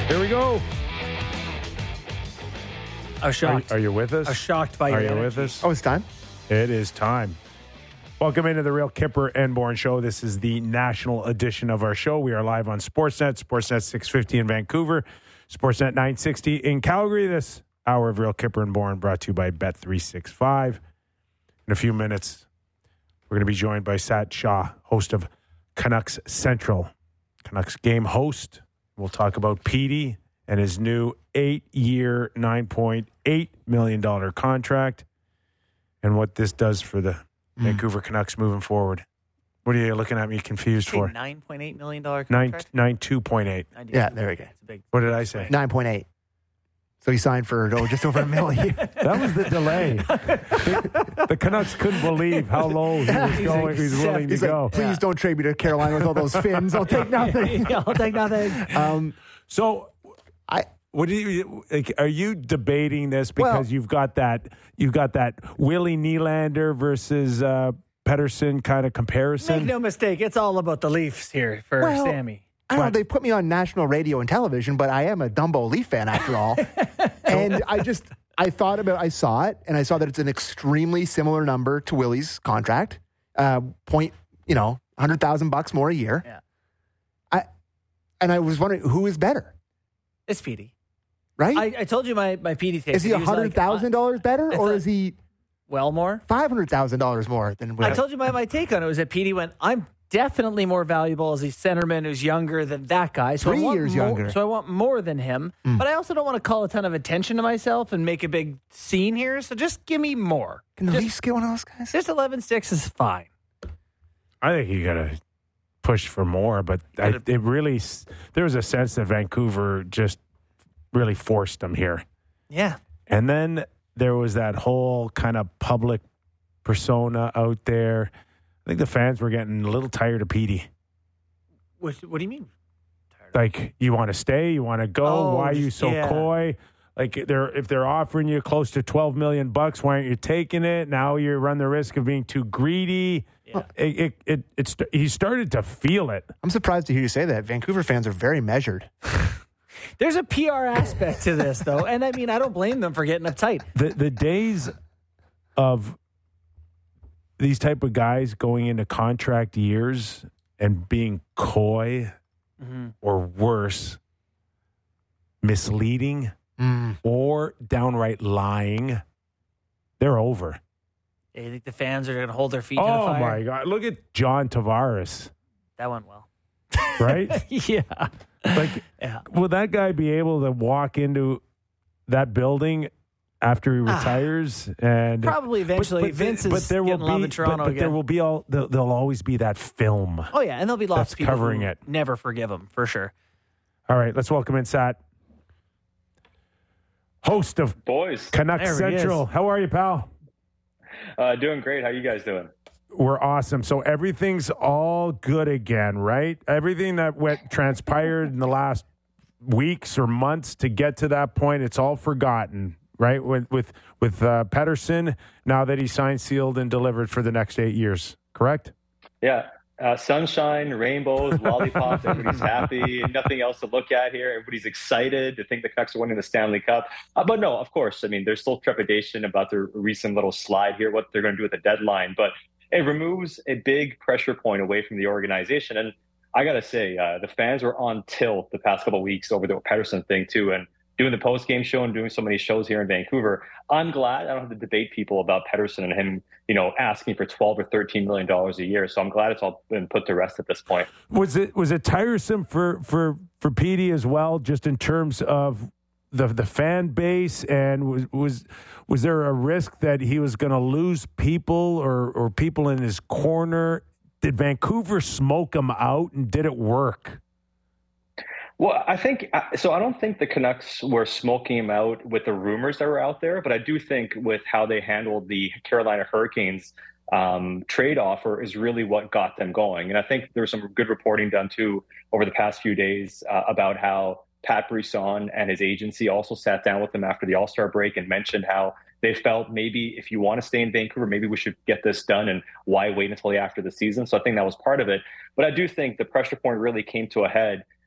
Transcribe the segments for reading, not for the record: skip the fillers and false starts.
Here we go. I was shocked. Are you with us? I was shocked by your Are you energy. with us? Oh, it's time? It is time. Welcome into the Real Kipper and Bourne Show. This is the national edition of our show. We are live on Sportsnet, Sportsnet 650 in Vancouver, Sportsnet 960 in Calgary. This hour of Real Kipper and Bourne brought to you by Bet365. In a few minutes, we're going to be joined by Sat Shah, host of Canucks Central, Canucks game host. We'll talk about Petey and his new 8-year, $9.8 million contract and what this does for the Vancouver Canucks moving forward. What are you looking at me confused for? $9.8 million contract? 2.8. Yeah, there we go. It's a big. What did I say? 9.8. So he signed for just over $1 million. That was the delay. The Canucks couldn't believe how low he was going. He was willing to He's go. like, please don't trade me to Carolina with all those fins. I'll take nothing. Yeah, I'll take nothing. So, what do you? Like, are you debating this because you've got that Willie Nylander versus Pettersson kind of comparison? Make no mistake, it's all about the Leafs here for Sammy. I don't know. They put me on national radio and television, but I am a Dumbo Leaf fan after all. And I saw it, and I saw that it's an extremely similar number to Willie's contract. $100,000 more a year. Yeah. I was wondering who is better, It's Petey. right? I told you my Petey take. Is he $100,000 better, or is he well more? $500,000 more than Willie? I told you my take on it was that Petey went, I'm definitely more valuable as a centerman who's younger than that guy. So 3 years younger. So I want more than him. But I also don't want to call a ton of attention to myself and make a big scene here. So just give me more. Can the Leafs get one of those guys? Just 11-6 is fine. I think you got to push for more, but there was a sense that Vancouver just really forced them here. Yeah. And then there was that whole kind of public persona out there. I think the fans were getting a little tired of Petey. What do you mean? Like, you want to stay? You want to go? Oh, Why are you so coy? Like, if they're offering you close to $12 million, why aren't you taking it? Now you run the risk of being too greedy. Yeah. He started to feel it. I'm surprised to hear you say that. Vancouver fans are very measured. There's a PR aspect to this, though. And I mean, I don't blame them for getting uptight. The days of these type of guys going into contract years and being coy or worse, misleading or downright lying, they're over. You think the fans are going to hold their feet to the Oh, fire? my God. Look at John Tavares, That went well. right? Yeah. Like, will that guy be able to walk into that building after he retires? And Probably eventually. Vince is getting love in Toronto but again. there will be there'll always be that film. Oh, yeah. And there'll be lots That's of people covering who it. never forgive him, for sure. All right, let's welcome in Sat, host of Boys, Canucks There he Central. is. How are you, pal? doing great. How you guys doing? We're awesome. So everything's all good again, right? Everything that transpired in the last weeks or months to get to that point, it's all forgotten, right? With Pettersson, now that he's signed, sealed, and delivered for the next 8 years, correct? Yeah. Sunshine, rainbows, lollipops, everybody's happy, nothing else to look at here. Everybody's excited to think the Canucks are winning the Stanley Cup. But no, of course, I mean, there's still trepidation about their recent little slide here, what they're going to do at the deadline. But it removes a big pressure point away from the organization. And I got to say, the fans were on tilt the past couple of weeks over the Pettersson thing, too. And doing the post-game show and doing so many shows here in Vancouver, I'm glad I don't have to debate people about Pettersson and him, asking for $12 or $13 million a year. So I'm glad it's all been put to rest at this point. Was it tiresome for Petey as well, just in terms of the fan base, and was there a risk that he was going to lose people or people in his corner? Did Vancouver smoke him out, and did it work? Well, I don't think the Canucks were smoking him out with the rumors that were out there, but I do think with how they handled the Carolina Hurricanes trade offer is really what got them going. And I think there was some good reporting done too over the past few days about how Pat Brisson and his agency also sat down with them after the All-Star break and mentioned how they felt maybe if you want to stay in Vancouver, maybe we should get this done, and why wait until after the season? So I think that was part of it. But I do think the pressure point really came to a head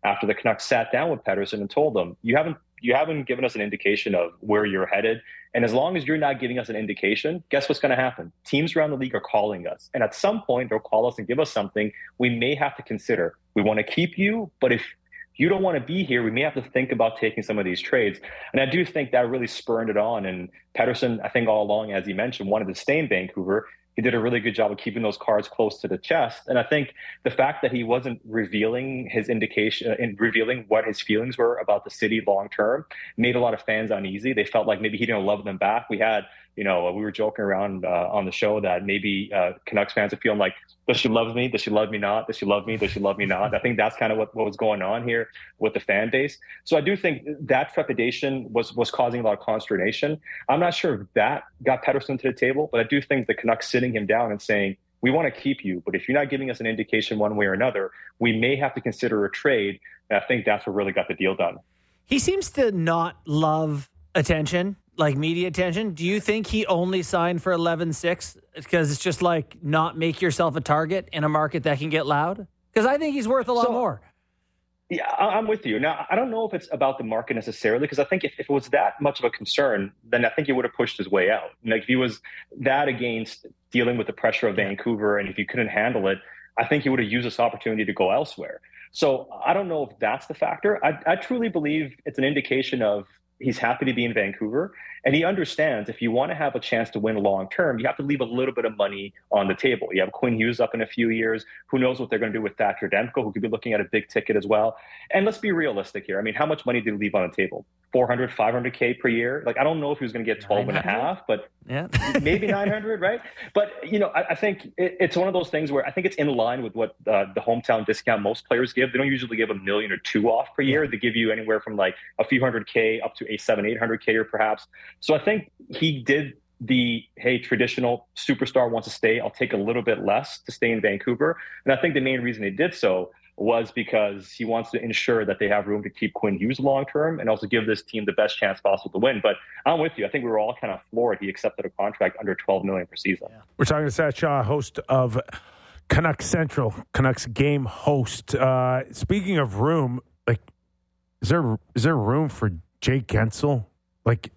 after the Canucks sat down with Pettersson and told them, you haven't given us an indication of where you're headed. And as long as you're not giving us an indication, guess what's going to happen? Teams around the league are calling us. And at some point, they'll call us and give us something we may have to consider. We want to keep you, but if you don't want to be here, we may have to think about taking some of these trades. And I do think that really spurred it on. And Pettersson, I think all along, as he mentioned, wanted to stay in Vancouver. He did a really good job of keeping those cards close to the chest. And I think the fact that he wasn't revealing his indication and revealing what his feelings were about the city long term made a lot of fans uneasy. They felt like maybe he didn't love them back. We were joking around on the show that maybe Canucks fans are feeling like, does she love me? Does she love me not? Does she love me? Does she love me not? I think that's kind of what was going on here with the fan base. So I do think that trepidation was causing a lot of consternation. I'm not sure if that got Pettersson to the table, but I do think the Canucks sitting him down and saying, we want to keep you, but if you're not giving us an indication one way or another, we may have to consider a trade. And I think that's what really got the deal done. He seems to not love attention, like media attention. Do you think he only signed for 11.6 because it's just like not make yourself a target in a market that can get loud? Because I think he's worth a lot more. Yeah, I'm with you. Now, I don't know if it's about the market necessarily, because I think if it was that much of a concern, then I think he would have pushed his way out. Like if he was that against dealing with the pressure of Vancouver, and if he couldn't handle it, I think he would have used this opportunity to go elsewhere. So I don't know if that's the factor. I truly believe it's an indication of he's happy to be in Vancouver, and he understands if you want to have a chance to win long term, you have to leave a little bit of money on the table. You have Quinn Hughes up in a few years. Who knows what they're going to do with Thatcher Demko, who could be looking at a big ticket as well. And let's be realistic here. I mean, how much money did he leave on the table? 400, 500K per year? Like, I don't know if he was going to get 12 and a half, but maybe 900, right? But, I think it's one of those things where I think it's in line with what the hometown discount most players give. They don't usually give $1 million or $2 million off per year. They give you anywhere from like a few $100K up to a 700-800K or perhaps. So I think he did the, hey, traditional superstar wants to stay, I'll take a little bit less to stay in Vancouver. And I think the main reason he did so was because he wants to ensure that they have room to keep Quinn Hughes long-term and also give this team the best chance possible to win. But I'm with you. I think we were all kind of floored he accepted a contract under $12 million per season. Yeah. We're talking to Seth Shaw, host of Canucks Central, Canucks game host. Speaking of room, like, is there room for Jake Guentzel? Like,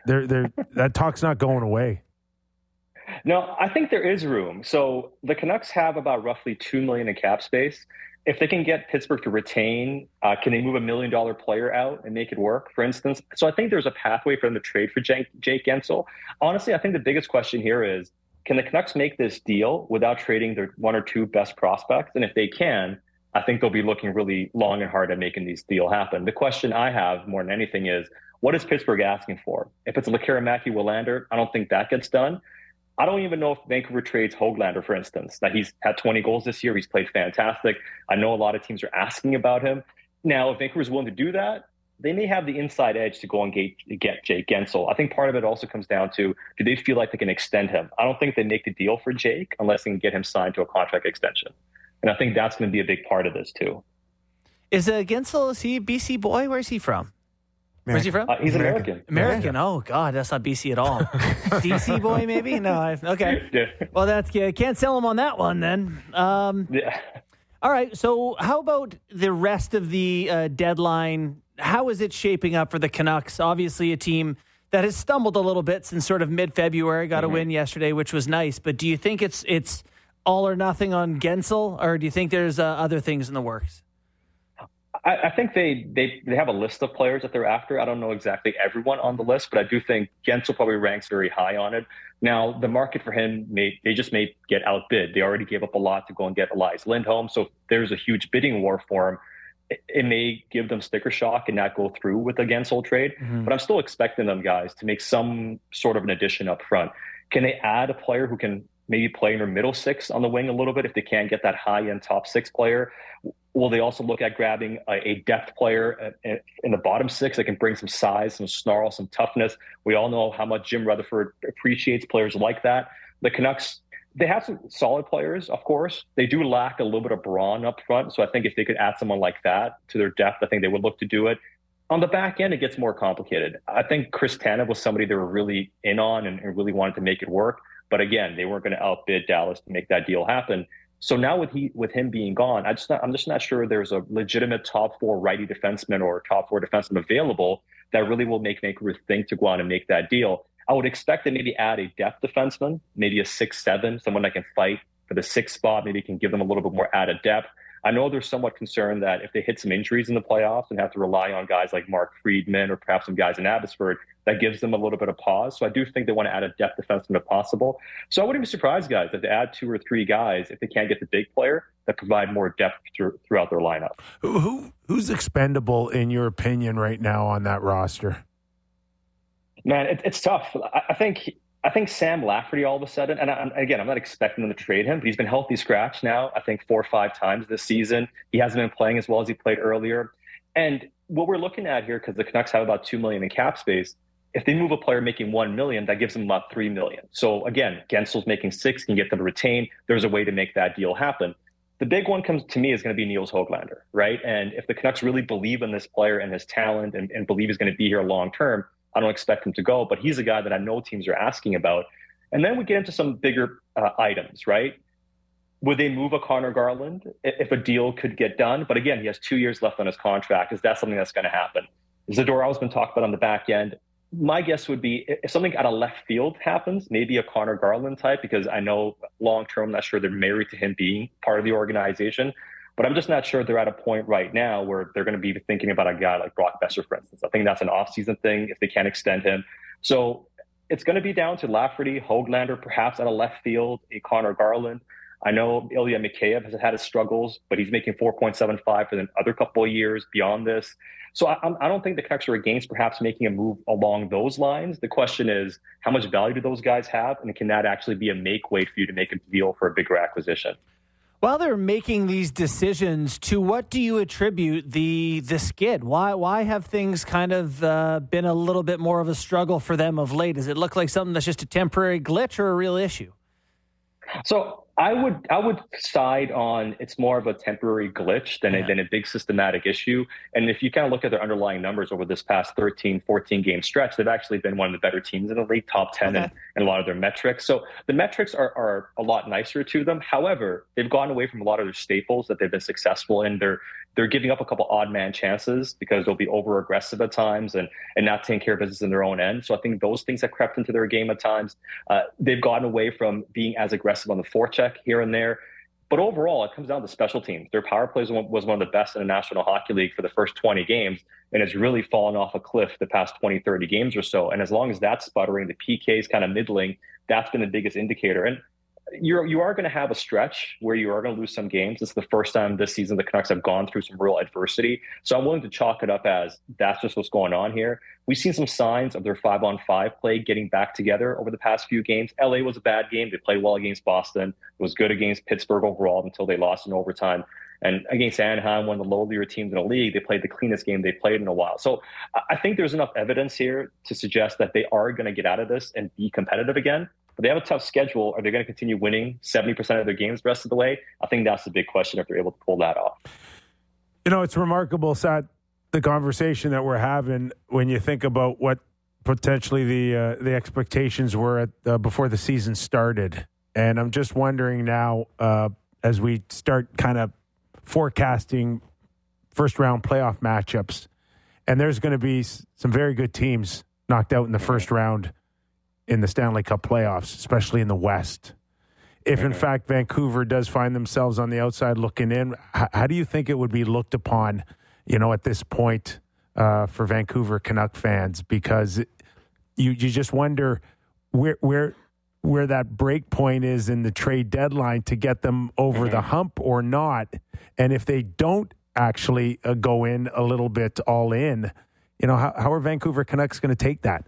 that talk's not going away. No, I think there is room. So the Canucks have about roughly $2 million in cap space. If they can get Pittsburgh to retain, can they move $1 million player out and make it work, for instance? So I think there's a pathway for them to trade for Jake Guentzel. Honestly, I think the biggest question here is, can the Canucks make this deal without trading their one or two best prospects? And if they can, I think they'll be looking really long and hard at making this deal happen. The question I have more than anything is, what is Pittsburgh asking for? If it's Lekkerimäki Willander, I don't think that gets done. I don't even know if Vancouver trades Höglander, for instance. Now, he's had 20 goals this year. He's played fantastic. I know a lot of teams are asking about him. Now, if Vancouver's willing to do that, they may have the inside edge to go and get Jake Guentzel. I think part of it also comes down to, do they feel like they can extend him? I don't think they make the deal for Jake unless they can get him signed to a contract extension. And I think that's going to be a big part of this, too. Is Guentzel, is he a BC boy? Where's he from? Where's he from? He's American. American. Oh, God, that's not BC at all. DC boy, maybe? No, okay. Yeah. Well, can't sell him on that one then. Yeah. All right, so how about the rest of the deadline? How is it shaping up for the Canucks? Obviously a team that has stumbled a little bit since sort of mid-February, got a win yesterday, which was nice. But do you think it's all or nothing on Guentzel, or do you think there's other things in the works? I think they have a list of players that they're after. I don't know exactly everyone on the list, but I do think Guentzel probably ranks very high on it. Now, the market for him, may get outbid. They already gave up a lot to go and get Elias Lindholm, so there's a huge bidding war for him. It may give them sticker shock and not go through with the Guentzel trade, but I'm still expecting them, guys, to make some sort of an addition up front. Can they add a player who can maybe play in their middle six on the wing a little bit if they can't get that high-end top six player? Will they also look at grabbing a depth player in the bottom six that can bring some size, some snarl, some toughness? We all know how much Jim Rutherford appreciates players like that. The Canucks, they have some solid players, of course. They do lack a little bit of brawn up front, so I think if they could add someone like that to their depth, I think they would look to do it. On the back end, it gets more complicated. I think Chris Tanev was somebody they were really in on and really wanted to make it work. But again, they weren't going to outbid Dallas to make that deal happen. So now with him being gone, I'm just not sure there's a legitimate top 4 righty defenseman or top 4 defenseman available that really will make Vancouver think to go out and make that deal. I would expect to maybe add a depth defenseman, maybe a 6'7", someone that can fight for the 6th spot, maybe can give them a little bit more added depth. I know they're somewhat concerned that if they hit some injuries in the playoffs and have to rely on guys like Mark Friedman or perhaps some guys in Abbotsford, that gives them a little bit of pause. So I do think they want to add a depth defenseman if possible. So I wouldn't be surprised, guys, if they add 2 or 3 guys, if they can't get the big player, that provide more depth throughout their lineup. Who's expendable, in your opinion, right now on that roster? Man, it's tough. I think Sam Lafferty all of a sudden, and again, I'm not expecting them to trade him, but he's been healthy scratch now, I think 4 or 5 times this season. He hasn't been playing as well as he played earlier. And what we're looking at here, because the Canucks have about $2 million in cap space, if they move a player making $1 million, that gives them about $3 million. So again, Gensel's making $6 million, can get them to retain. There's a way to make that deal happen. The big one comes to me is going to be Niels Höglander, right? And if the Canucks really believe in this player and his talent and believe he's going to be here long term, I don't expect him to go, but he's a guy that I know teams are asking about. And then we get into some bigger items, right? Would they move a Connor Garland if a deal could get done? But again, he has 2 years left on his contract. Is that something that's going to happen? Zadorov's been talked about on the back end. My guess would be if something out of left field happens, maybe a Connor Garland type, because I know long-term, I'm not sure they're married to him being part of the organization. But I'm just not sure they're at a point right now where they're going to be thinking about a guy like Brock Besser, for instance. I think that's an off-season thing if they can't extend him. So it's going to be down to Lafferty, Höglander, perhaps out of left field, a Connor Garland. I know Ilya Mikheyev has had his struggles, but he's making 4.75 for the other couple of years beyond this. So I don't think the Canucks are against perhaps making a move along those lines. The question is, how much value do those guys have? And can that actually be a make-weight for you to make a deal for a bigger acquisition? While they're making these decisions, to what do you attribute the skid? Why have things kind of been a little bit more of a struggle for them of late? Does it look like something that's just a temporary glitch or a real issue? So I would side on it's more of a temporary glitch than a big systematic issue. And if you kind of look at their underlying numbers over this past 13, 14 game stretch, they've actually been one of the better teams in the league, top 10 in a lot of their metrics. So the metrics are a lot nicer to them. However, they've gone away from a lot of their staples that they've been successful in. They're giving up a couple odd man chances because they'll be over aggressive at times and not taking care of business in their own end. So I think those things have crept into their game at times. They've gotten away from being as aggressive on the forecheck here and there. But overall, it comes down to special teams. Their power play was one of the best in the National Hockey League for the first 20 games, and it's really fallen off a cliff the past 20, 30 games or so. And as long as that's sputtering, the PK is kind of middling, that's been the biggest indicator. And you are going to have a stretch where you are going to lose some games. It's the first time this season the Canucks have gone through some real adversity. So I'm willing to chalk it up as that's just what's going on here. We've seen some signs of their 5-on-5 play getting back together over the past few games. LA was a bad game. They played well against Boston. It was good against Pittsburgh overall until they lost in overtime. And against Anaheim, one of the lowlier teams in the league, they played the cleanest game they played in a while. So I think there's enough evidence here to suggest that they are going to get out of this and be competitive again. But they have a tough schedule. Are they going to continue winning 70% of their games the rest of the way? I think that's the big question if they're able to pull that off. You know, it's remarkable, Sat, the conversation that we're having when you think about what potentially the expectations were at before the season started. And I'm just wondering now, as we start kind of forecasting first-round playoff matchups, and there's going to be some very good teams knocked out in the first round in the Stanley Cup playoffs, especially in the West. If, in fact, Vancouver does find themselves on the outside looking in, how do you think it would be looked upon, you know, at this point for Vancouver Canuck fans? Because you just wonder where that break point is in the trade deadline to get them over the hump or not. And if they don't actually go in a little bit all in, you know, how are Vancouver Canucks going to take that?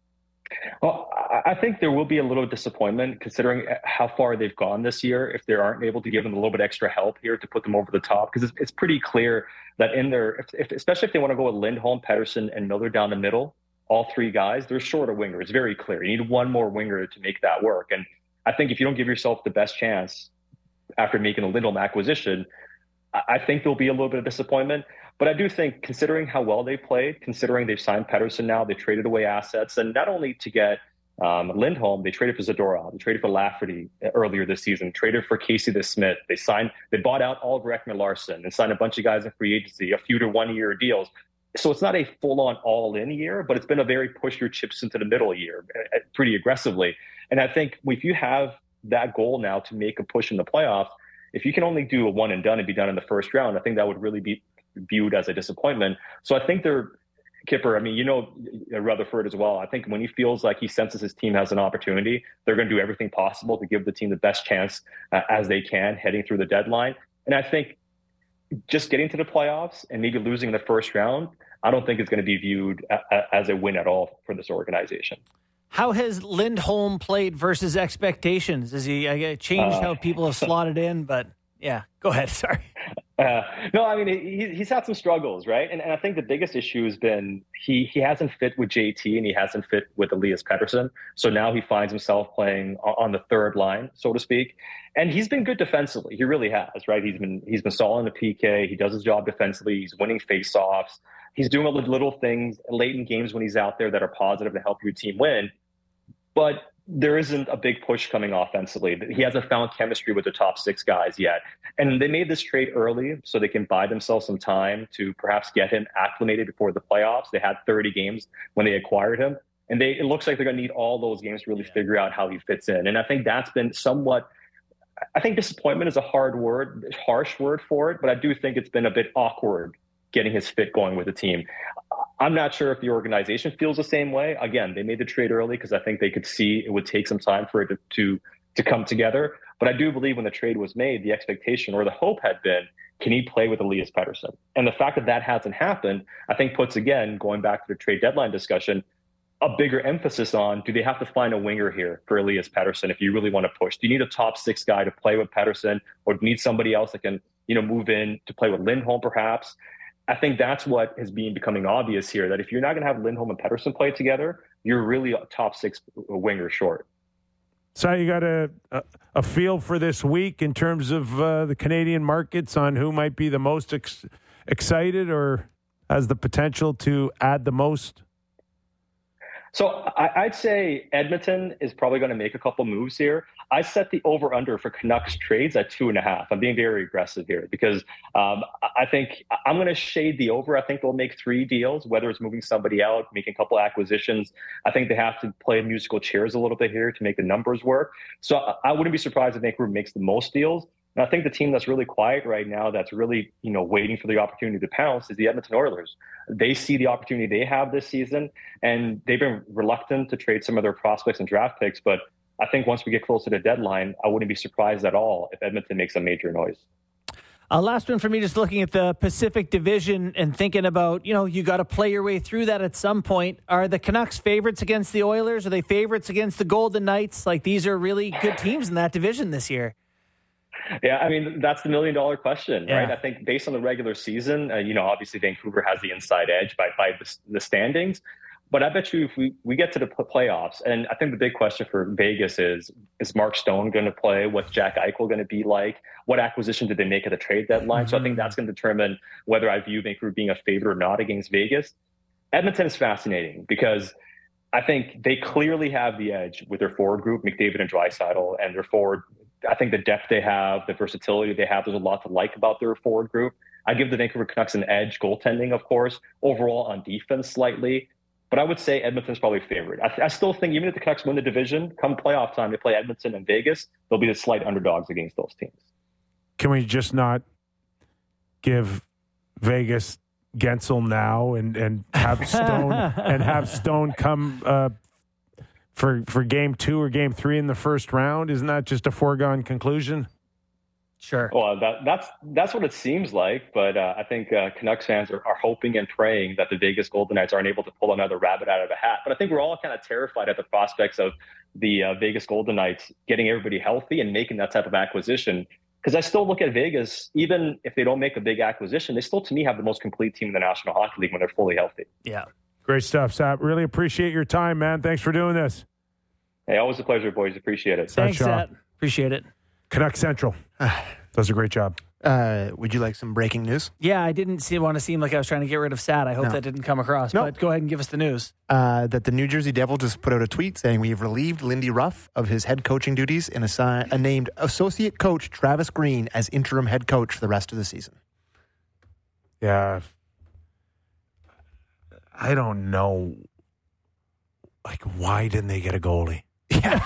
Well, I think there will be a little disappointment considering how far they've gone this year if they aren't able to give them a little bit extra help here to put them over the top. Because it's pretty clear that in their, especially if they want to go with Lindholm, Pettersson, and Miller down the middle, all three guys, they're short a winger. It's very clear. You need one more winger to make that work. And I think if you don't give yourself the best chance after making a Lindholm acquisition, I think there'll be a little bit of disappointment. But I do think, considering how well they played, considering they've signed Pettersson now, they traded away assets, and not only to get Lindholm, they traded for Zadorov, they traded for Lafferty earlier this season, traded for Casey DeSmith. They bought out Oliver Ekman-Larsson and signed a bunch of guys in free agency, a few to 1 year deals. So it's not a full-on all-in year, but it's been a very push your chips into the middle year pretty aggressively. And I think if you have that goal now to make a push in the playoffs, if you can only do a one and done and be done in the first round, I think that would really be viewed as a disappointment. So I think Kipper, I mean, you know Rutherford as well. I think when he feels like he senses his team has an opportunity, they're going to do everything possible to give the team the best chance as they can heading through the deadline. And I think just getting to the playoffs and maybe losing the first round, I don't think it's going to be viewed as a win at all for this organization. How has Lindholm played versus expectations? Has he changed how people have slotted in? But yeah, go ahead. Sorry. No, I mean, he's had some struggles, right? And I think the biggest issue has been he hasn't fit with JT and he hasn't fit with Elias Pettersson. So now he finds himself playing on the third line, so to speak. And he's been good defensively. He really has, right? He's been solid in the PK. He does his job defensively. He's winning faceoffs. He's doing all the little things late in games when he's out there that are positive to help your team win. But there isn't a big push coming offensively. He hasn't found chemistry with the top six guys yet. And they made this trade early so they can buy themselves some time to perhaps get him acclimated before the playoffs. They had 30 games when they acquired him. And it looks like they're going to need all those games to really figure out how he fits in. And I think that's been somewhat, I think disappointment is a harsh word for it, but I do think it's been a bit awkward getting his fit going with the team. I'm not sure if the organization feels the same way. Again, they made the trade early because I think they could see it would take some time for it to come together. But I do believe when the trade was made, the expectation or the hope had been, can he play with Elias Pettersson? And the fact that hasn't happened, I think puts, again, going back to the trade deadline discussion, a bigger emphasis on, do they have to find a winger here for Elias Pettersson if you really want to push? Do you need a top six guy to play with Pettersson, or do you need somebody else that can, move in to play with Lindholm perhaps? I think that's what has been becoming obvious here, that if you're not going to have Lindholm and Pettersson play together, you're really a top six winger short. So you got a feel for this week in terms of the Canadian markets on who might be the most excited or has the potential to add the most? So I'd say Edmonton is probably going to make a couple moves here. I set the over-under for Canucks trades at 2.5. I'm being very aggressive here because I think I'm going to shade the over. I think they'll make 3 deals, whether it's moving somebody out, making a couple acquisitions. I think they have to play musical chairs a little bit here to make the numbers work. So I wouldn't be surprised if Vancouver makes the most deals. And I think the team that's really quiet right now, that's really, waiting for the opportunity to pounce, is the Edmonton Oilers. They see the opportunity they have this season, and they've been reluctant to trade some of their prospects and draft picks. But I think once we get close to the deadline, I wouldn't be surprised at all if Edmonton makes a major noise. Last one for me, just looking at the Pacific Division and thinking about, you got to play your way through that at some point. Are the Canucks favorites against the Oilers? Are they favorites against the Golden Knights? Like, these are really good teams in that division this year. Yeah, I mean, that's the $1 million question, right? I think based on the regular season, obviously Vancouver has the inside edge by the standings. But I bet you if we get to the playoffs, and I think the big question for Vegas is Mark Stone going to play? What's Jack Eichel going to be like? What acquisition did they make at the trade deadline? So I think that's going to determine whether I view Vancouver being a favorite or not against Vegas. Edmonton is fascinating because I think they clearly have the edge with their forward group, McDavid and Draisaitl, and their forward. I think the depth they have, the versatility they have, there's a lot to like about their forward group. I give the Vancouver Canucks an edge, goaltending, of course, overall on defense slightly. But I would say Edmonton's probably favorite. I still think even if the Canucks win the division, come playoff time, they play Edmonton and Vegas, they'll be the slight underdogs against those teams. Can we just not give Vegas Gensel now and have Stone come for game 2 or game 3 in the first round? Isn't that just a foregone conclusion? Sure. Well, that's what it seems like, but I think Canucks fans are hoping and praying that the Vegas Golden Knights aren't able to pull another rabbit out of a hat. But I think we're all kind of terrified at the prospects of the Vegas Golden Knights getting everybody healthy and making that type of acquisition. Because I still look at Vegas, even if they don't make a big acquisition, they still, to me, have the most complete team in the National Hockey League when they're fully healthy. Yeah. Great stuff, Sap. Really appreciate your time, man. Thanks for doing this. Hey, always a pleasure, boys. Appreciate it. Thanks, Sap. Appreciate it. Canuck Central does a great job. Would you like some breaking news? Yeah, I didn't want to seem like I was trying to get rid of Sad. I hope that didn't come across. No. But go ahead and give us the news. That the New Jersey Devils just put out a tweet saying we have relieved Lindy Ruff of his head coaching duties and named associate coach Travis Green as interim head coach for the rest of the season. Yeah. I don't know. Like, why didn't they get a goalie? That's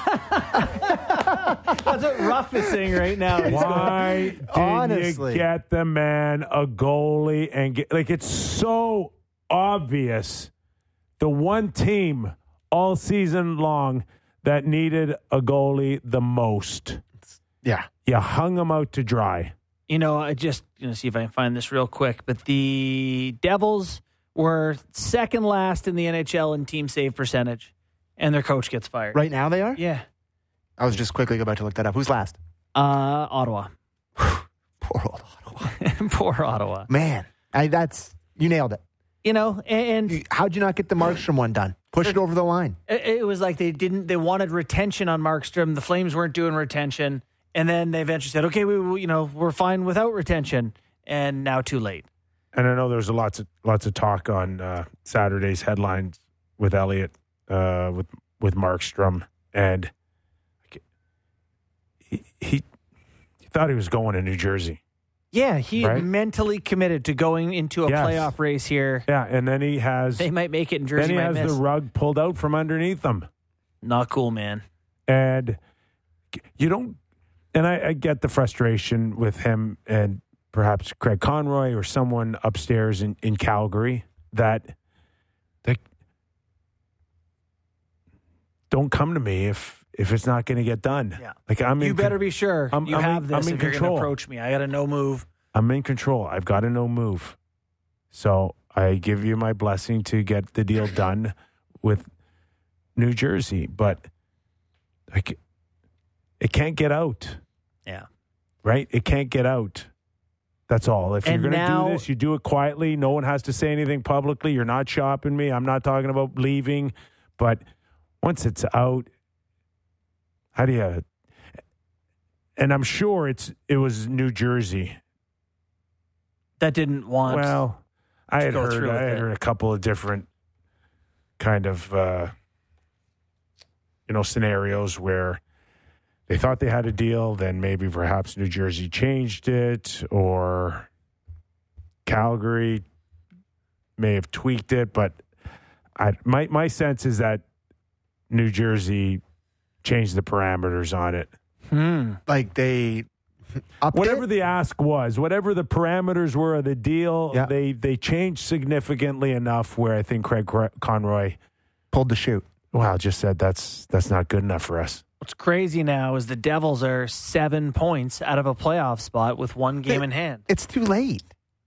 what Ruff is saying right now. Why didn't you get the man a goalie and get, like, it's so obvious. The one team all season long that needed a goalie the most. Yeah. You hung him out to dry. I just see if I can find this real quick. But the Devils were second last in the NHL in team save percentage, and their coach gets fired. Right now they are? Yeah. I was just quickly about to look that up. Who's last? Ottawa. Poor old Ottawa. Poor Ottawa. Man, you nailed it. And How'd you not get the Markstrom one done? Push it over the line. It was like they wanted retention on Markstrom. The Flames weren't doing retention. And then they eventually said, okay, we're fine without retention. And now too late. And I know there's lots of talk on Saturday's headlines with Elliott, with Markstrom, and he thought he was going to New Jersey. Yeah, he right? mentally committed to going into a playoff race here. Yeah, and then they might make it in Jersey. Then he has the rug pulled out from underneath them. Not cool, man. And you don't. And I get the frustration with him and perhaps Craig Conroy or someone upstairs in Calgary that don't come to me if it's not going to get done. Yeah. Like you better be sure you have this if you're going to approach me. I got a no move. I'm in control. I've got a no move. So I give you my blessing to get the deal done with New Jersey, but it can't get out. Yeah. Right? It can't get out. That's all. If you're going to do this, you do it quietly. No one has to say anything publicly. You're not shopping me. I'm not talking about leaving. But once it's out, how do you... And I'm sure it was New Jersey. That didn't want... Well, I had heard a couple of different kind of, scenarios where they thought they had a deal, then maybe perhaps New Jersey changed it, or Calgary may have tweaked it. But my sense is that New Jersey changed the parameters on it. Like they whatever the ask was, whatever the parameters were of the deal, they changed significantly enough where I think Craig Conroy pulled the chute. Wow, just said that's not good enough for us. What's crazy now is the Devils are 7 points out of a playoff spot with one game in hand. It's too late.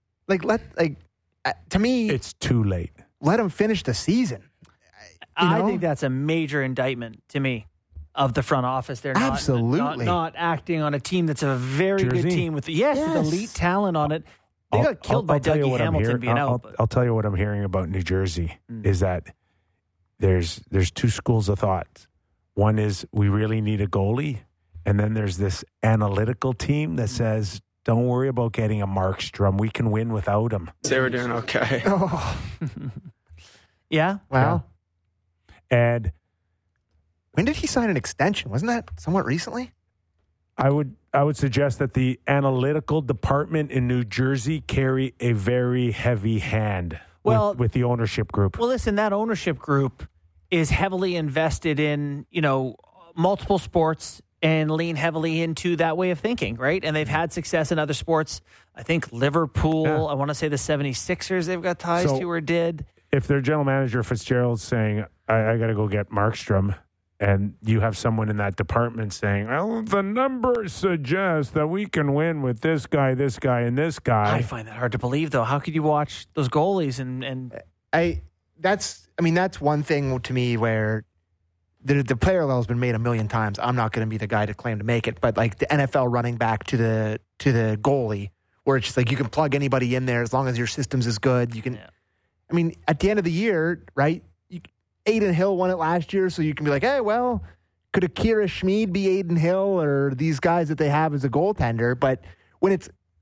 To me, it's too late. Let them finish the season. I think that's a major indictment to me of the front office. They're not acting on a team that's a very good team with elite talent on it. They got killed by Dougie Hamilton being out. I'll tell you what I'm hearing about New Jersey is that there's two schools of thought. One is we really need a goalie, and then there's this analytical team that says, don't worry about getting a Markstrom. We can win without him. They were doing okay. Oh. Yeah? Wow. Yeah. And when did he sign an extension? Wasn't that somewhat recently? I would suggest that the analytical department in New Jersey carry a very heavy hand with the ownership group. Well, listen, that ownership group is heavily invested in, multiple sports and lean heavily into that way of thinking, right? And they've had success in other sports. I think Liverpool, I want to say the 76ers they've got ties to or did. If their general manager Fitzgerald's saying, I got to go get Markstrom, and you have someone in that department saying, well, the numbers suggest that we can win with this guy, and this guy. I find that hard to believe, though. How could you watch those goalies and that's one thing to me where the player level has been made a million times. I'm not going to be the guy to claim to make it, but like the NFL running back to the goalie, where it's just like you can plug anybody in there as long as your systems is good. You can. Yeah. I mean, at the end of the year, right? Aiden Hill won it last year, so you can be like, hey, well, could Akira Schmid be Aiden Hill or these guys that they have as a goaltender? But when it's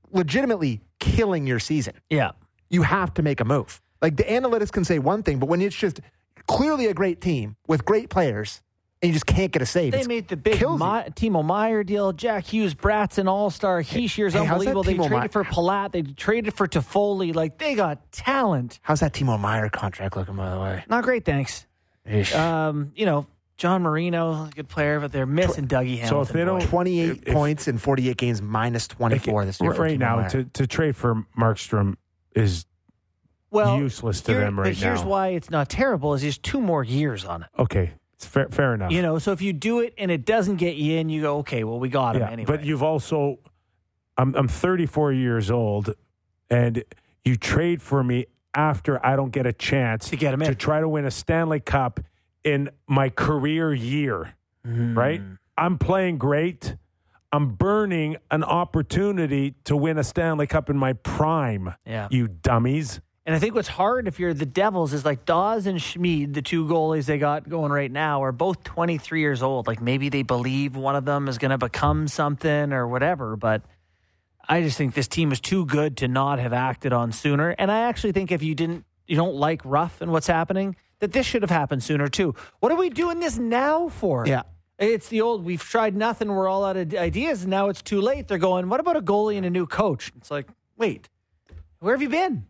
legitimately killing your season, Yeah. you have to make a move. Like, the analytics can say one thing, but when it's just clearly a great team with great players and you just can't get a save, They made the big Timo Meyer deal. Jack Hughes, Brat's an all-star. Heishier's unbelievable. They traded for Palat. They traded for Toffoli. Like, they got talent. How's that Timo Meyer contract looking, by the way? Not great, thanks. Ish. John Marino, good player, but they're missing Dougie Hamilton. So if they don't, 28 points in 48 games, minus 24 this year. right now, to trade for Markstrom is useless to them right now. But here's why it's not terrible: is there's 2 more years on it. Okay, it's fair enough. So if you do it and it doesn't get you in, you go, okay, well, we got him anyway. But you've also, I'm 34 years old, and you trade for me after I don't get a chance to get him in, to try to win a Stanley Cup in my career year, right? I'm playing great. I'm burning an opportunity to win a Stanley Cup in my prime, you dummies. And I think what's hard if you're the Devils is like Dawes and Schmid, the 2 goalies they got going right now, are both 23 years old. Like, maybe they believe one of them is going to become something or whatever, but I just think this team is too good to not have acted on sooner. And I actually think if you don't like Ruff and what's happening, that this should have happened sooner too. What are we doing this now for? Yeah. It's the old, we've tried nothing, we're all out of ideas, and now it's too late. They're going, what about a goalie and a new coach? It's like, wait, where have you been?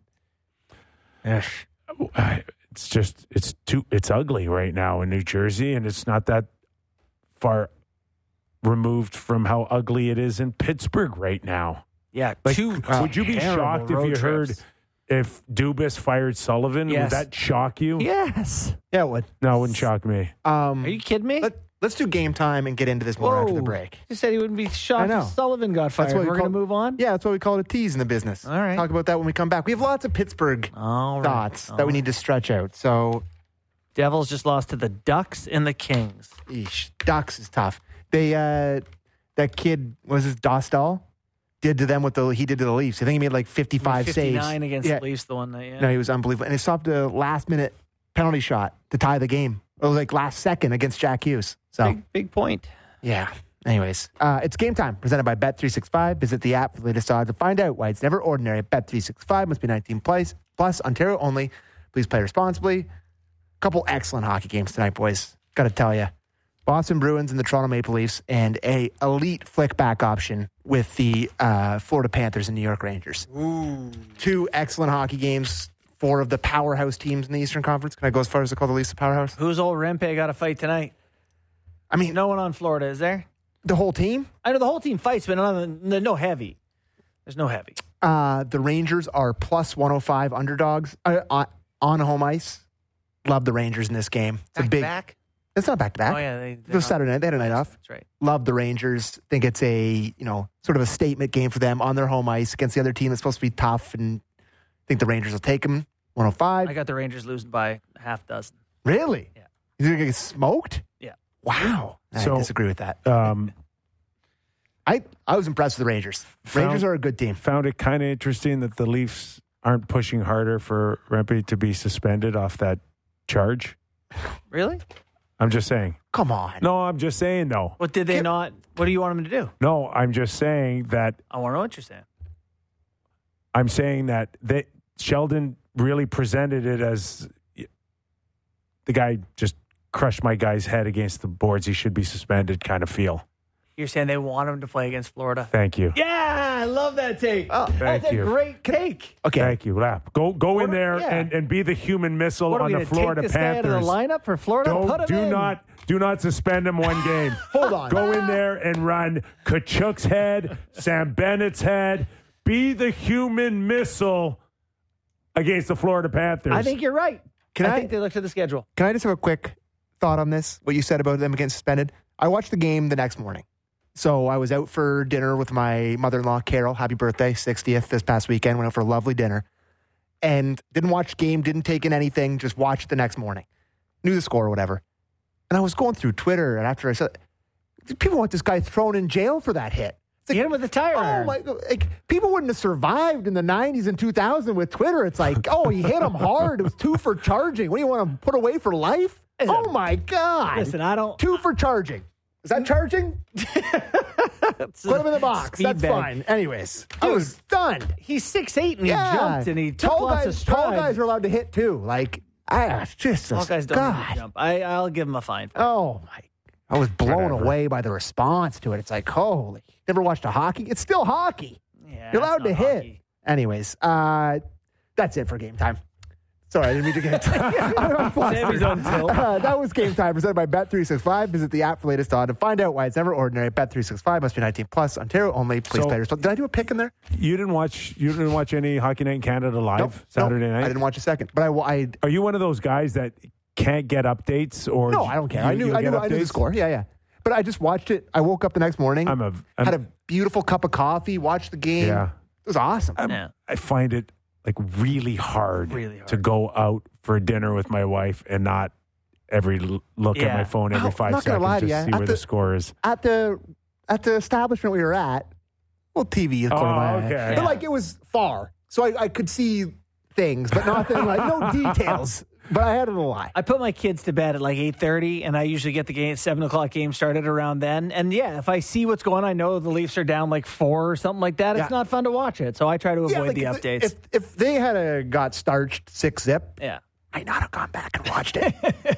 It's ugly right now in New Jersey, and it's not that far removed from how ugly it is in Pittsburgh right now. Yeah, would you be shocked if you heard if Dubas fired Sullivan? Yes. Would that shock you? Yes. Yeah, it would. No, it wouldn't shock me. Are you kidding me? Let's do game time and get into this more after the break. You said he wouldn't be shocked if Sullivan got fired. We're going to move on? Yeah, that's why we call it a tease in the business. All right. Talk about that when we come back. We have lots of Pittsburgh thoughts that we need to stretch out. So, Devils just lost to the Ducks and the Kings. Ducks is tough. They that kid, was his Dostal? Did to them what he did to the Leafs. I think he made like 55 saves. 59 against the Leafs, the one that, No, he was unbelievable. And he stopped a last-minute penalty shot to tie the game. It was like last second against Jack Hughes. So big point. Yeah. Anyways, it's game time presented by Bet365. Visit the app for the latest odds to find out why it's never ordinary. Bet365 must be 19 plus Ontario only. Please play responsibly. Couple excellent hockey games tonight, boys. Got to tell you. Boston Bruins and the Toronto Maple Leafs, and a elite flick back option with the Florida Panthers and New York Rangers. Ooh. 2 excellent hockey games. 4 of the powerhouse teams in the Eastern Conference. Can I go as far as to call the Leafs a powerhouse? Who's old Rempe got to fight tonight? I mean, no one on Florida, is there? The whole team? I know the whole team fights, but no heavy. There's no heavy. The Rangers are plus 105 underdogs on home ice. Love the Rangers in this game. It's back? It's not back-to-back. Oh, yeah. It was Saturday night. They had a night off. That's right. Love the Rangers. Think it's a, sort of a statement game for them on their home ice against the other team that's supposed to be tough, and I think the Rangers will take them 105. I got the Rangers losing by half dozen. Really? Yeah. You think they get smoked? Yeah. Wow. I disagree with that. I was impressed with the Rangers. Rangers are a good team. Found it kind of interesting that the Leafs aren't pushing harder for Rempe to be suspended off that charge. Really? I'm just saying. Come on. No, I'm just saying, no. What did they not? What do you want them to do? No, I'm just saying that. I want to know what you're saying. I'm saying that Sheldon really presented it as the guy just crushed my guy's head against the boards. He should be suspended kind of feel. You're saying they want him to play against Florida? Thank you. Yeah, I love that take. Oh, that's a great take. Okay. Thank you. Go in there and be the human missile on the Florida take this Panthers. Guy out of the lineup for Florida? Do not suspend him one game. Hold on. Go in there and run Kachuk's head, Sam Bennett's head. Be the human missile against the Florida Panthers. I think you're right. I think they looked at the schedule. Can I just have a quick thought on this? What you said about them getting suspended? I watched the game the next morning. So I was out for dinner with my mother-in-law, Carol. Happy birthday, 60th this past weekend. Went out for a lovely dinner. And didn't watch the game, didn't take in anything, just watched it the next morning. Knew the score or whatever. And I was going through Twitter, and after I said, people want this guy thrown in jail for that hit. Like, hit him with the tire iron. People wouldn't have survived in the 90s and 2000 with Twitter. It's like, he hit him hard. It was 2 for charging. What do you want to put away for life? Oh, my God. Listen, I don't... 2 for charging. Is that charging? Put him in the box. Speed That's bag. fine. Anyways, I was stunned. He's 6'8" and he jumped and he took lots of strides. Tall guys are allowed to hit too. Like, just Tall guys don't need to jump. I'll give him a fine. For it. Oh my! I was blown away by the response to it. It's like, holy! Never watched a hockey? It's still hockey. Yeah, You're allowed to it's hit. not hockey. Anyways, that's it for game time. Sorry, I didn't mean to get I'm Sammy's on tilt. That was Game Time, presented by Bet365. Visit the app for latest odds and find out why it's never ordinary. Bet365 must be 18 plus. Ontario only. Please play responsibly. Did I do a pick in there? You didn't watch any Hockey Night in Canada live Saturday night? I didn't watch a second. But I Are you one of those guys that can't get updates? Or no, I don't care. I knew the score. Yeah. But I just watched it. I woke up the next morning. Had a beautiful cup of coffee. Watched the game. Yeah. It was awesome. I find it like really hard to go out for dinner with my wife and not look at my phone every 5 seconds to see where the score is. At the establishment we were at, well, TV is corner of my eye. Okay. But like it was far, so I could see things, but nothing like no details. But I had it a lot. I put my kids to bed at like 8:30, and I usually get the 7:00 game started around then. And yeah, if I see what's going on, I know the Leafs are down like 4 or something like that. It's not fun to watch it, so I try to avoid the updates. If they had got starched 6-zip, yeah, I might not have gone back and watched it.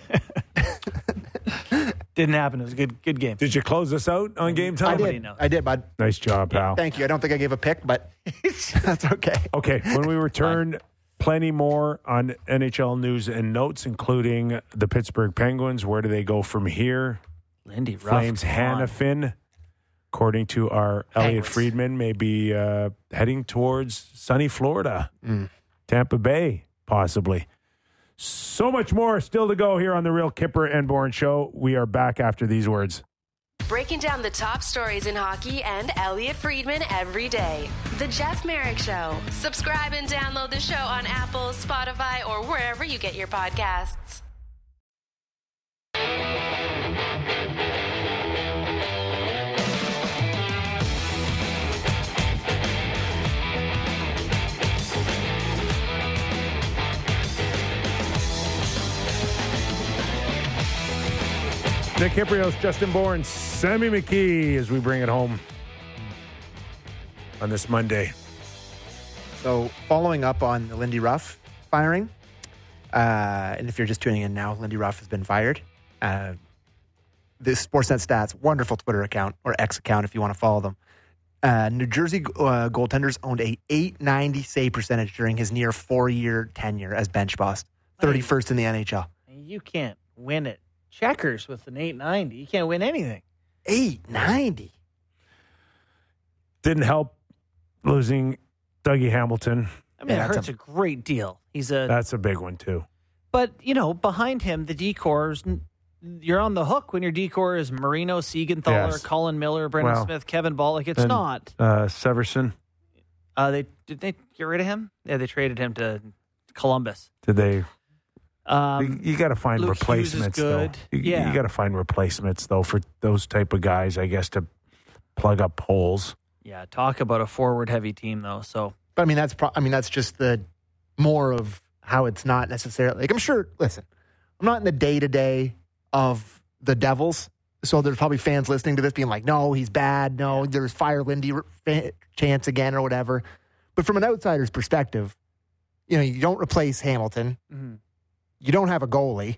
Didn't happen. It was a good game. Did you close us out on Game Time? I did, bud. Nice job, pal. Thank you. I don't think I gave a pick, but that's okay. Okay, when we return, plenty more on NHL news and notes, including the Pittsburgh Penguins. Where do they go from here? Lindy Ruff. Flames Hannafin, according to our Elliot Friedman, may be heading towards sunny Florida. Tampa Bay, possibly. So much more still to go here on the Real Kipper and Bourne Show. We are back after these words. Breaking down the top stories in hockey and Elliot Friedman every day. The Jeff Merrick Show. Subscribe and download the show on Apple, Spotify, or wherever you get your podcasts. Nick Kiprios, Justin Bourne, Sammy McKee as we bring it home on this Monday. So following up on the Lindy Ruff firing, and if you're just tuning in now, Lindy Ruff has been fired. This Sportsnet Stats, wonderful Twitter account, or X account if you want to follow them. New Jersey goaltenders owned a .890 save percentage during his near 4-year tenure as bench boss, 31st in the NHL. You can't win it. Checkers with an .890. You can't win anything. .890. Didn't help losing Dougie Hamilton. I mean, it hurts a great deal. That's a big one, too. But, behind him, the decors, you're on the hook when your decor is Marino, Siegenthaler, Colin Miller, Brendan Smith, Kevin Bullock. It's not. Severson. Did they get rid of him? Yeah, they traded him to Columbus. Did they? You got to find Luke replacements, Hughes is good. though. You got to find replacements, though, for those type of guys, I guess, to plug up holes. Yeah, talk about a forward-heavy team, though. So, but that's just the more of how it's not necessarily. Like, I'm sure. Listen, I'm not in the day-to-day of the Devils, so there's probably fans listening to this being like, "No, he's bad. No, there's fire Lindy chance again or whatever." But from an outsider's perspective, you don't replace Hamilton. Mm-hmm. You don't have a goalie.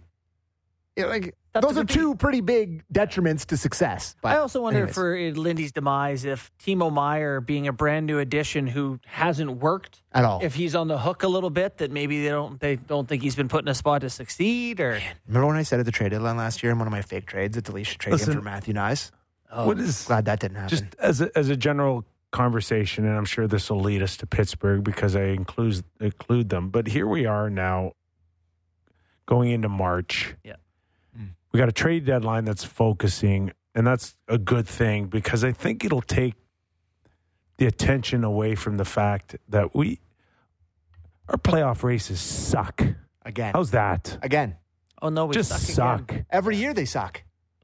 Those are two pretty big detriments to success. But I also wonder for Lindy's demise if Timo Meier, being a brand new addition who hasn't worked at all, if he's on the hook a little bit, that maybe they don't think he's been put in a spot to succeed. Or remember when I said at the trade deadline last year in one of my fake trades that the Leafs should trade him for Matthew Nyes? Glad that didn't happen. Just as a general conversation, and I'm sure this will lead us to Pittsburgh because I include them. But here we are now, going into March. Yeah. We got a trade deadline that's focusing, and that's a good thing because I think it'll take the attention away from the fact that our playoff races suck. Again. How's that? Again. Oh, no, we just suck. Again. Every year they suck.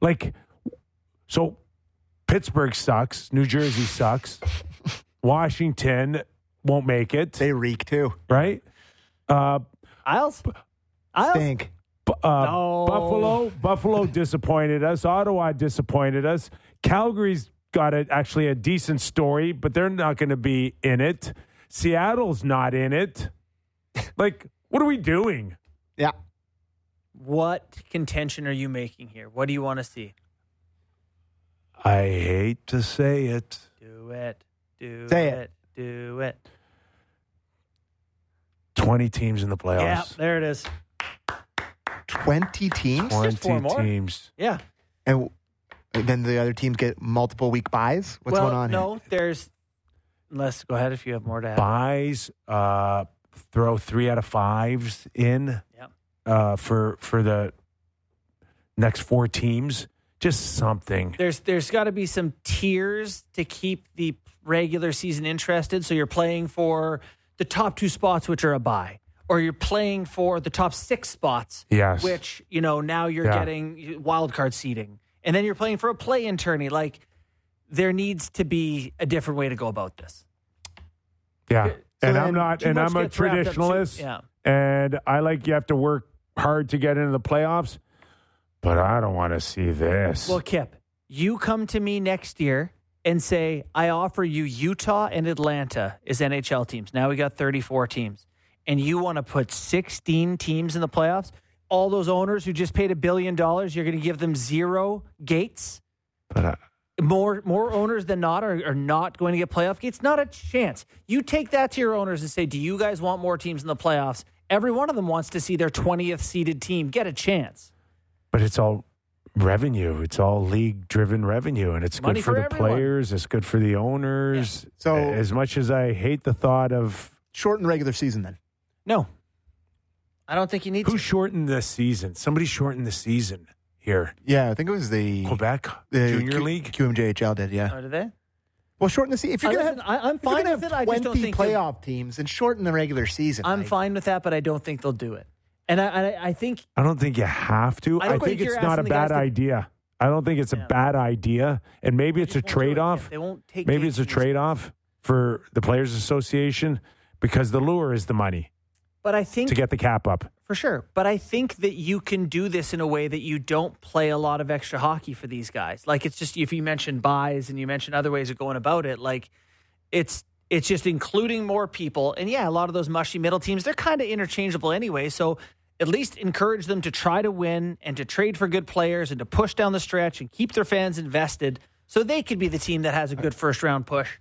So Pittsburgh sucks. New Jersey sucks. Washington won't make it. They reek too. Right? Isles? Stink. Buffalo disappointed us. Ottawa disappointed us. Calgary's got actually a decent story, but they're not going to be in it. Seattle's not in it. Like, what are we doing? Yeah. What contention are you making here? What do you want to see? I hate to say it. Do it. Say it. Do it. 20 teams in the playoffs. Yeah, there it is. 20 teams? 20 4 more. teams. Yeah. And then the other teams get multiple week buys? What's going on here? No, there's... Let's go ahead if you have more to add. Buys, throw 3 out of 5s in for the next 4 teams. Just something. There's got to be some tiers to keep the regular season interested. So you're playing for the top 2 spots, which are a bye, or you're playing for the top 6 spots, yes, which now you're getting wild card seeding, and then you're playing for a play-in tourney. Like, there needs to be a different way to go about this. Yeah, So and then I'm not, and I'm a traditionalist, and I like you have to work hard to get into the playoffs. But I don't want to see this. Well, Kip, you come to me next year and say, I offer you Utah and Atlanta as NHL teams. Now we got 34 teams. And you want to put 16 teams in the playoffs? All those owners who just paid $1 billion, you're going to give them 0 gates? But More owners than not are not going to get playoff gates? Not a chance. You take that to your owners and say, do you guys want more teams in the playoffs? Every one of them wants to see their 20th seeded team get a chance. But it's all revenue. It's all league-driven revenue, and it's Money good for the everyone. players. It's good for the owners. Yeah. So, as much as I hate the thought of shorten regular season then. No. I don't think you need who to. shortened the season. Somebody shortened the season here. Yeah, I think it was the Quebec Junior League. QMJHL did, yeah. Oh, did they? Well, shorten the season. If you're going to have, I'm fine with it. I just don't 20 think playoff teams and shorten the regular season. I'm fine with that, but I don't think they'll do it. And I think I don't think you have to. I I don't think think it's you're not a asking the guys bad to- idea. I don't think it's a bad idea. And maybe it's a just won't do it, trade-off. Kip. They won't take Maybe gates it's a from these- trade-off for the Players Association because the lure is the money But I think to get the cap up. for sure. But I think that you can do this in a way that you don't play a lot of extra hockey for these guys. Like, it's just, if you mentioned buys and you mentioned other ways of going about it, like it's just including more people. And yeah, a lot of those mushy middle teams, they're kind of interchangeable anyway. So at least encourage them to try to win and to trade for good players and to push down the stretch and keep their fans invested so they could be the team that has a good first round push.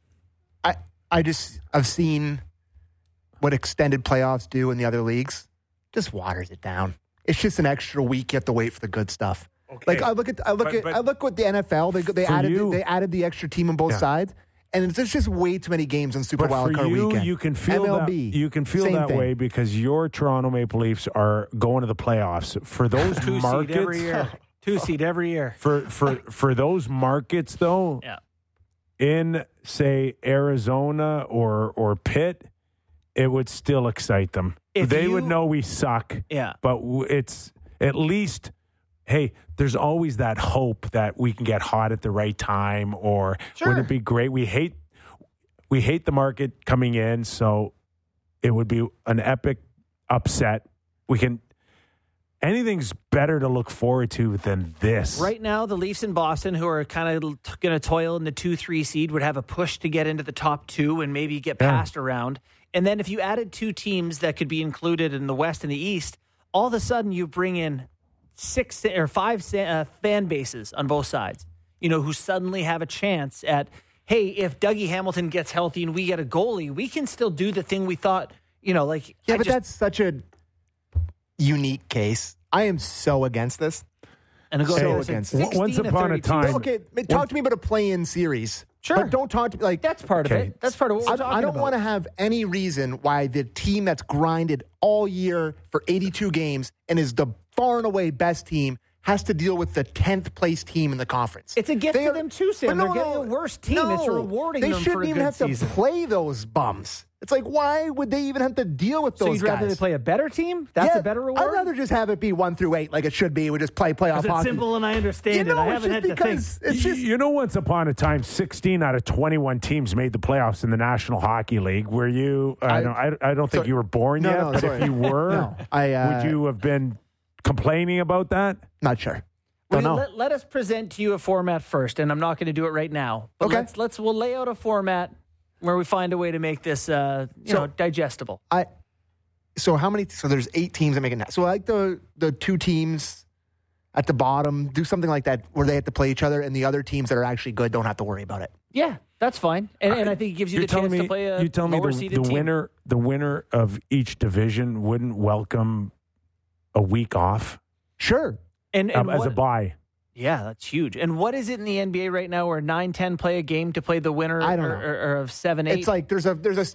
I've seen what extended playoffs do in the other leagues. Just waters it down. It's just an extra week. You have to wait for the good stuff. Okay. Like I look what the NFL they added the extra team on both sides, and there's just way too many games on Super But for Wildcard you, weekend. you can feel MLB, that. You can feel same that thing. way because your Toronto Maple Leafs are going to the playoffs. For those 2 markets, seed every year. 2 seed every year. for those markets though, Yeah. in say Arizona or Pitt, it would still excite them. If They you- would know we suck. Yeah. But it's at least, hey, there's always that hope that we can get hot at the right time, or wouldn't it be great? We hate the market coming in, so it would be an epic upset. Anything's better to look forward to than this. Right now, the Leafs in Boston, who are kind of going to toil in the 2-3 seed, would have a push to get into the top 2 and maybe get passed around. And then if you added 2 teams that could be included in the West and the East, all of a sudden you bring in 6 or 5 fan bases on both sides, who suddenly have a chance at, hey, if Dougie Hamilton gets healthy and we get a goalie, we can still do the thing we thought, that's such a unique case. I am so against this. And go So ahead, against 16 it. Once to upon a 32. time- Okay, talk to me about a play-in series. Sure. But don't talk to me like That's part of Okay. it. That's part of what we're talking about. I don't want to have any reason why the team that's grinded all year for 82 games and is the far and away best team has to deal with the 10th place team in the conference. It's a gift to them too, Sam. But They're getting a worse team. It's rewarding they them for shouldn't a even good have season. to play those bums. It's like, why would they even have to deal with So those you'd rather guys? they play a better team? That's a better reward? I'd rather just have it be 1 through 8 like it should be. We just play playoff It's hockey. simple and I understand it. I it's haven't just had to think. because it's just Once upon a time, 16 out of 21 teams made the playoffs in the National Hockey League. Were you? I don't think you were born yet. No, but sorry. if you were, No, I, would you have been complaining about that? Not sure. Don't know. Let us present to you a format first, and I'm not going to do it right now. But Okay. we'll lay out a format where we find a way to make this digestible. So how many? So there's 8 teams that make it now. So I like the 2 teams at the bottom. Do something like that where they have to play each other, and the other teams that are actually good don't have to worry about it. Yeah, that's fine. And I think it gives you the chance to play a lower-seeded team. The winner of each division wouldn't welcome a week off Sure. And as a bye. Yeah, that's huge. And what is it in the NBA right now where 9-10 play a game to play the winner I don't know. or of 7-8? It's like there's a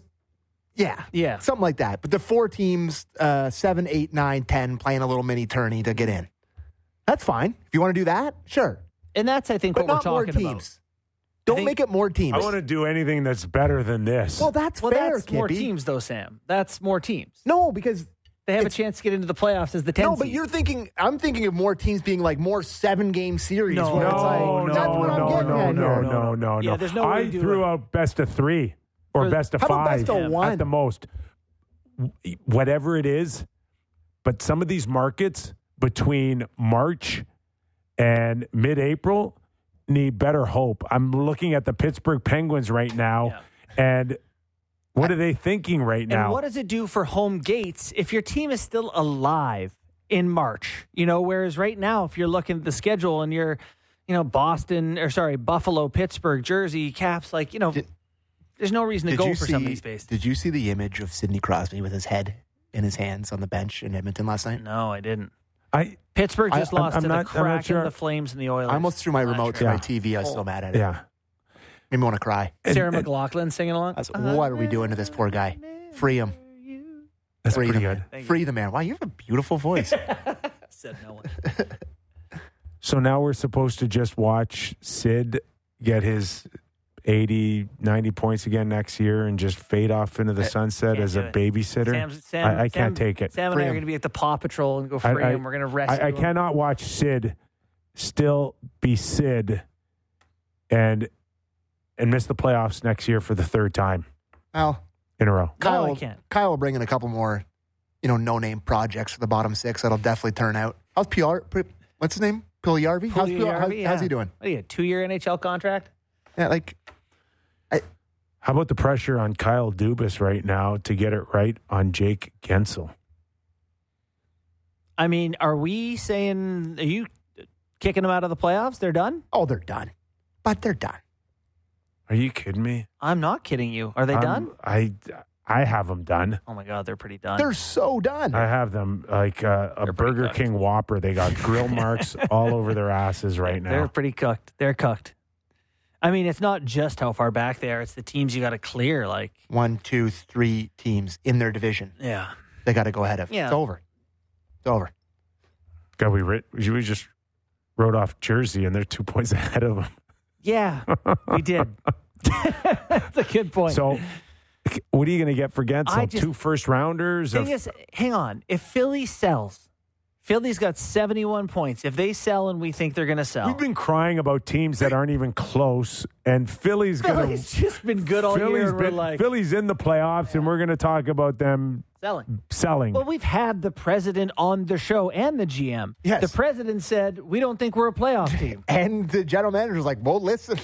Yeah. something like that. But the 4 teams, 7, 8, 9, 10, playing a little mini tourney to get in. That's fine. If you want to do that, sure. And that's, I think, But what we're not more talking teams. about. Don't think- make it more teams. I want to do anything that's better than this. Well, that's Well, fair, that's more Kippy. teams, though, Sam. That's more teams. No, because They have a chance to get into the playoffs as the 10 no, but seed. you're thinking. I'm thinking of more teams being like more 7-game series. No. where it's like, that's what I'm getting at here. No. Yeah, there's no way I to do threw it. out best of 3 or Or- best of How about 5 best of 1? at the most. Whatever it is, but some of these markets between March and mid-April need better hope. I'm looking at the Pittsburgh Penguins right now, and what are they thinking right now? And what does it do for home gates if your team is still alive in March? Whereas right now, if you're looking at the schedule and you're, Buffalo, Pittsburgh, Jersey, Caps, there's no reason to go for some of these bases. Did you see the image of Sidney Crosby with his head in his hands on the bench in Edmonton last night? No, I didn't. I Pittsburgh just lost to the I'm not Kraken, sure. the Flames, and the Oilers. I almost threw my remote to Yeah. my TV. I was so mad at it. yeah. Made me want to cry. Sarah McLachlan singing along. I was, what are we doing to this poor guy? Free him. That's Free pretty the good. man. Free the man. Wow, you have a beautiful voice. Said no one. So now we're supposed to just watch Sid get his 80, 90 points again next year and just fade off into the sunset can't as do a it. babysitter. I can't take it. Sam and I are going to be at the Paw Patrol and go free him. We're going to rescue I him. cannot watch Sid still be Sid and miss the playoffs next year for the 3rd time Well, in a row. Kyle, I can't. Kyle will bring in a couple more, no-name projects for the bottom 6 that'll definitely turn out. How's what's his name? Puljujärvi? How's he doing? What are you, a 2-year NHL contract? Yeah, How about the pressure on Kyle Dubas right now to get it right on Jake Gensel? I mean, are you kicking them out of the playoffs? They're done? oh, they're done. But they're done. Are you kidding me? I'm not kidding you. Are they done? I have them done. Oh, my God, they're pretty done. They're so done. I have them like a They're pretty Burger cooked. King Whopper. They got grill marks all over their asses right now. They're pretty cooked. They're cooked. I mean, it's not just how far back they are. It's the teams you got to clear. 1, 2, 3 teams in their division. Yeah. They got to go ahead of. Yeah. It's over. It's over. God, we just wrote off Jersey, and they're 2 points ahead of them. Yeah, we did. That's a good point. So, what are you going to get for Gensel? 2 first-rounders? Thing is, hang on. If Philly sells, Philly's got 71 points. If they sell and we think they're going to sell. We've been crying about teams that aren't even close, and Philly's just been good all year. And we're like, Philly's in the playoffs, and we're going to talk about them selling. Well, we've had the president on the show and the GM. Yes. The president said, we don't think we're a playoff team. And the general manager was like, well, listen.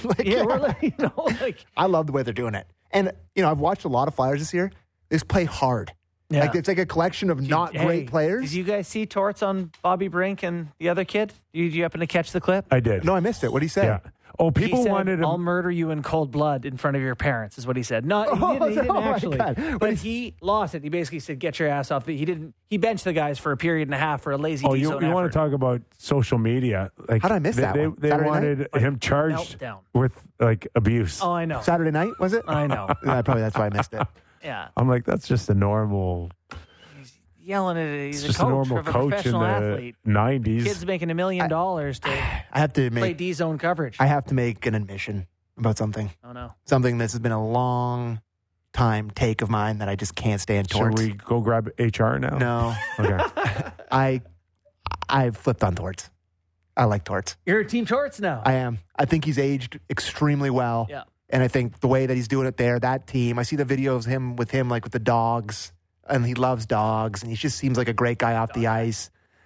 I love the way they're doing it. And, I've watched a lot of Flyers this year. They just play hard. Yeah. It's like a collection of great players. Did you guys see Torts on Bobby Brink and the other kid? Did you happen to catch the clip? I did. No, I missed it. What did he say? Yeah. Oh, people he said, wanted him. I'll murder you in cold blood in front of your parents, is what he said. No, he didn't oh my actually. God. But he lost it. He basically said, get your ass off. He benched the guys for a period and a half for a lazy Oh, D you zone want to talk about social media? Like, How did I miss that one? They Saturday wanted him charged Meltdown. with abuse. Oh, I know. Saturday night, was it? I know. That's why I missed it. Yeah. I'm like, that's just a normal. Yelling at it. He's It's a just coach a normal of a coach in professional the athlete. 90s. Kid's making $1 million to I have to play make D zone coverage. I have to make an admission about something. Oh, no. Something that's been a long time take of mine that I just can't stand Should Torts. we go grab HR now? No. Okay. I flipped on Torts. I like Torts. You're a Team Torts now. I am. I think he's aged extremely well. Yeah. And I think the way that he's doing it there, that team, I see the videos with him like with the dogs, and he loves dogs, and he just seems like a great guy off the ice.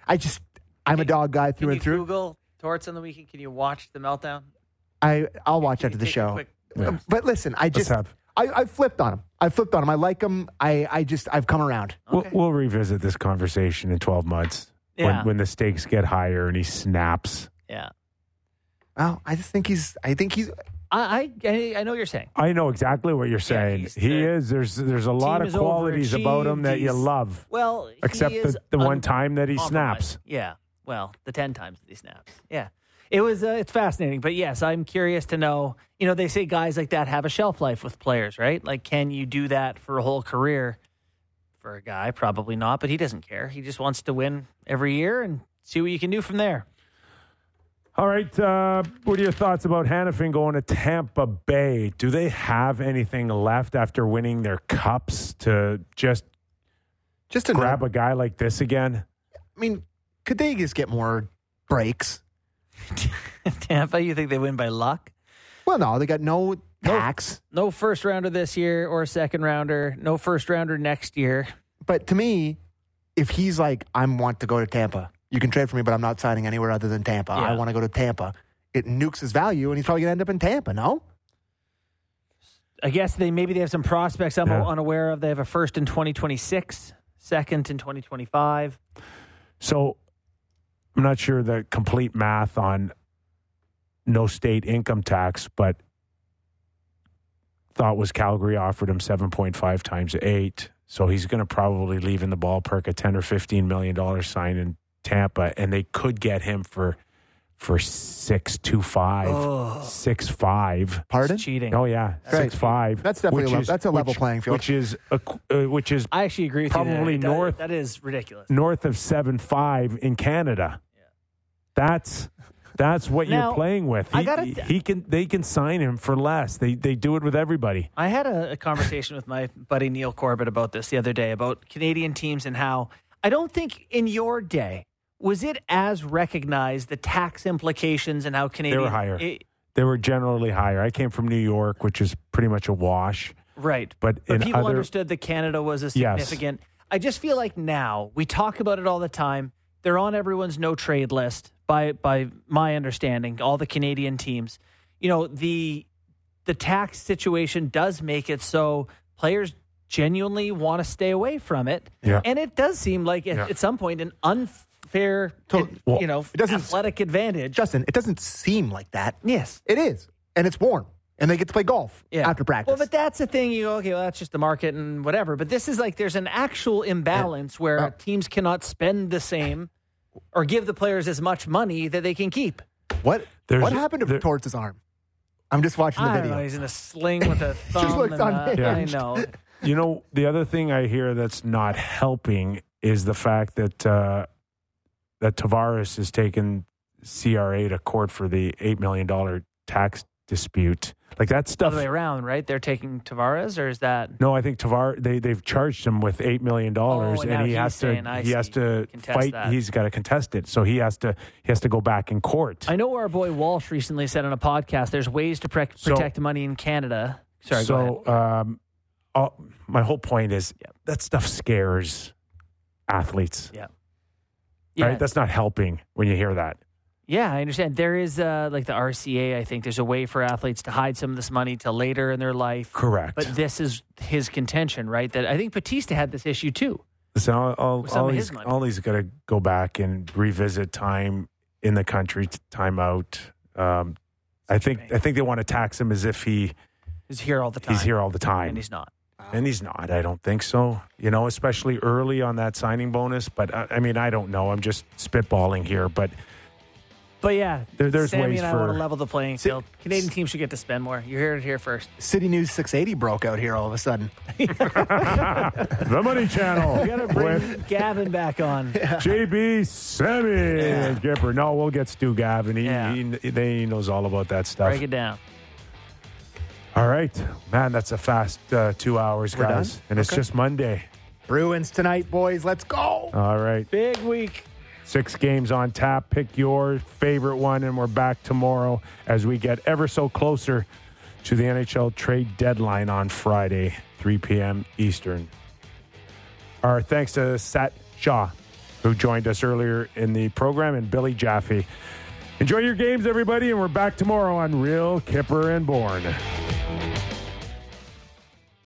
I'm a dog guy through Can and you through. Google Torts on the weekend? Can you watch the meltdown? I'll watch Can after you the take a show. quick- Yeah. But listen, I flipped on him. I like him. I've come around. Okay. We'll revisit this conversation in 12 months Yeah. when the stakes get higher and he snaps. Yeah. Well, I think he's. I know what you're saying. I know exactly what you're saying. he's He the- is. There's a lot of is qualities about him that you overachieved. love, Well, except he is the one time that he uncompromised. snaps. Yeah. Well, the 10 times that he snaps. Yeah. It was. It's fascinating. But yes, I'm curious to know. You know, they say guys like that have a shelf life with players, right? Like, can you do that for a whole career? For a guy, probably not. But he doesn't care. He just wants to win every year and see what you can do from there. All right. What are your thoughts about Hannafin going to Tampa Bay? Do they have anything left after winning their cups to just Just to grab a guy like this again? I mean, could they just get more breaks? Tampa, you think they win by luck? Well, no, they got no tax. No first rounder this year or second rounder. No first rounder next year. But to me, if he's like, I want to go to Tampa, you can trade for me, but I'm not signing anywhere other than Tampa. Yeah. I want to go to Tampa. It nukes his value, and he's probably going to end up in Tampa, no? I guess maybe they have some prospects I'm Yeah. unaware of. They have a first in 2026, second in 2025. So I'm not sure the complete math on no state income tax, but thought was Calgary offered him 7.5 times 8. So he's going to probably leave in the ballpark a $10 or $15 million sign in Tampa, and they could get him for 6.25, Oh. 6.5. Pardon? It's cheating. Oh yeah, Right. 6.5. That's definitely that's a level playing field. Which is I actually agree with Probably you there. north- That is ridiculous. north of 7.5 in Canada. That's what Now, you're playing with. I gotta- They can sign him for less. They do it with everybody. I had a conversation with my buddy Neil Corbett about this the other day, about Canadian teams and how I don't think in your day was it as recognized, the tax implications and how Canadian... They were higher. They were generally higher. I came from New York, which is pretty much a wash. Right. But in people other- understood that Canada was a Yes. significant... I just feel like now, we talk about it all the time. They're on everyone's no-trade list, by my understanding, all the Canadian teams. You know, the tax situation does make it so players genuinely want to stay away from it. Yeah. And it does seem like at some point an unfair, Well, it doesn't- athletic advantage. Justin, it doesn't seem like that. Yes. It is. And it's warm. And they get to play golf after practice. Well, but that's the thing. You go, okay, well, that's just the market and whatever. But this is like there's an actual imbalance where teams cannot spend the same or give the players as much money that they can keep. what There's- happened to there- Torts' arm? I'm just watching the I don't video. know. He's in a sling with a thumb. looks I unhinged. know. You know, the other thing I hear that's not helping is the fact that that Tavares has taken CRA to court for the $8 million tax dispute. Like that stuff. Other way around, right? They're taking Tavares, or is that? No, I think Tavares they've charged him with $8 million, and now and he he's has saying, to I he has see, to contest fight. that. He's got to contest it, so he has to go back in court. I know our boy Walsh recently said on a podcast, there's ways to protect money in Canada. Sorry, go ahead. So my whole point is that stuff scares athletes. Yeah. Right? That's not helping when you hear that. Yeah, I understand. There is like the RCA, I think there's a way for athletes to hide some of this money till later in their life. Correct. But this is his contention, right? That I think Batista had this issue too. So some of his money. all he's got to go back and revisit time in the country, time out. I think they want to tax him as if He's here all the time. he's here all the time. And he's not. And he's not. I don't think so. You know, especially early on that signing bonus. But I mean, I don't know. I'm just spitballing here. But yeah, there's Sammy ways and I for want to level the playing field. Canadian teams should get to spend more. You heard it here first. City News 680 broke out here all of a sudden. the Money Channel We got to bring with Gavin back on. JB, Sammy, and Gipper. No, we'll get Stu Gavin. He knows all about that stuff. Break it down. All right, man, that's a fast 2 hours, We're guys, done? and it's Okay. just Monday. Bruins tonight, boys. Let's go. All right. Big week. 6 games on tap. Pick your favorite one, and we're back tomorrow as we get ever so closer to the NHL trade deadline on Friday, 3 p.m. Eastern. Our thanks to Sat Shah who joined us earlier in the program, and Billy Jaffe. Enjoy your games, everybody, and we're back tomorrow on Real Kipper and Bourne.